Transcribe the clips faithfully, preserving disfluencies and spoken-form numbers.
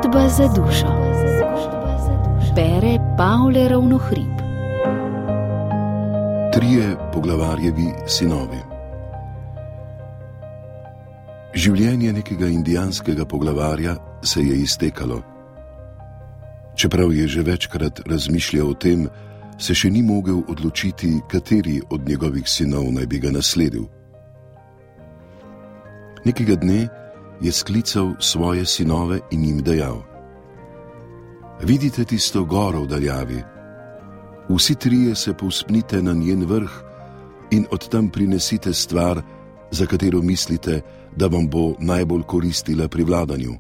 Zgodba za dušo. Bere Pavle Ravnohrib. Trije poglavarjevi sinovi. Življenje nekega indijanskega poglavarja se je iztekalo. Čeprav je že večkrat razmišljal o tem, se še ni mogel odločiti, kateri od njegovih sinov naj bi ga nasledil. Nekega dne je sklical svoje sinove in jim dejal: Vidite tisto goro v daljavi? Vsi trije se povzpnite na njen vrh in od tam prinesite stvar, za katero mislite, da vam bo najbolj koristila pri vladanju.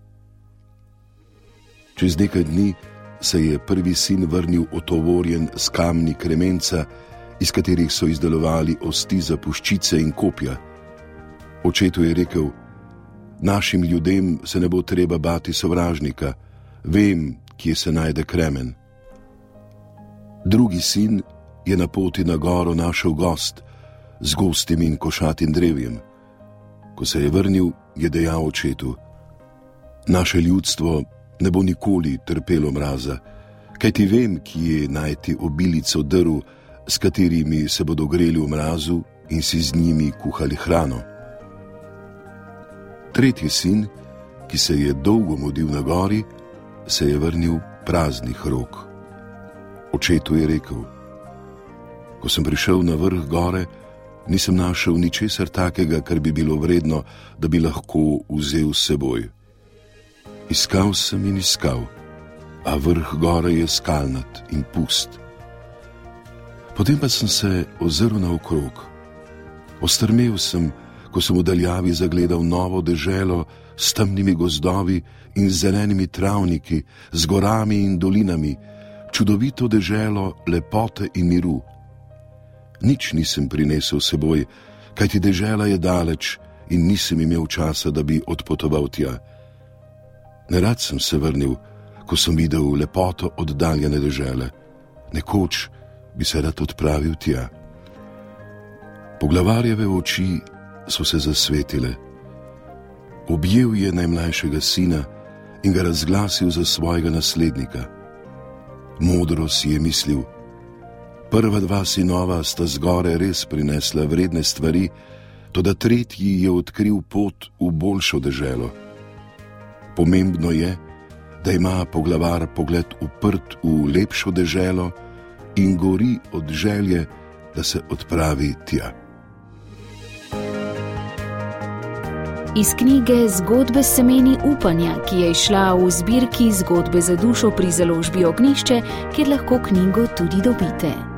Čez nekaj dni se je prvi sin vrnil otovorjen s kamni kremenca, iz katerih so izdelovali osti za puščice in kopja. Očetu je rekel: Našim ljudem se ne bo treba bati sovražnika, vem, kje se najde kremen. Drugi sin je na poti na goro našel gost z gostim in košatim drevjem. Ko se je vrnil, je dejal očetu: Naše ljudstvo ne bo nikoli trpelo mraza, kajti vem, kje najti obilico drv, s katerimi se bodo greli v mrazu in si z njimi kuhali hrano. Tretji sin, ki se je dolgo mudil na gori, se je vrnil praznih rok. Očetu je rekel: Ko sem prišel na vrh gore, nisem našel ničesar takega, kar bi bilo vredno, da bi lahko vzel s seboj. Iskal sem in iskal, a vrh gore je skalnat in pust. Potem pa sem se ozrl naokrog. Ostrmel sem, ko sem v daljavi zagledal novo deželo s temnimi gozdovi in zelenimi travniki, z gorami in dolinami, čudovito deželo lepote in miru. Nič nisem prinesel s seboj, kajti dežela je daleč in nisem imel časa, da bi odpotoval tja. Nerad sem se vrnil, ko sem videl lepoto oddaljene dežele. Nekoč bi se rad odpravil tja. Poglavarjeve oči so se zasvetile. Objel je najmlajšega sina in ga razglasil za svojega naslednika. Modro si je mislil: Prva dva sinova sta zgore res prinesla vredne stvari, toda tretji je odkril pot v boljšo deželo. Pomembno je, da ima poglavar pogled uprt v lepšo deželo in gori od želje, da se odpravi tja. Iz knjige Zgodbe s semeni upanja, ki je izšla v zbirki Zgodbe za dušo pri založbi Ognjišče, kjer lahko knjigo tudi dobite.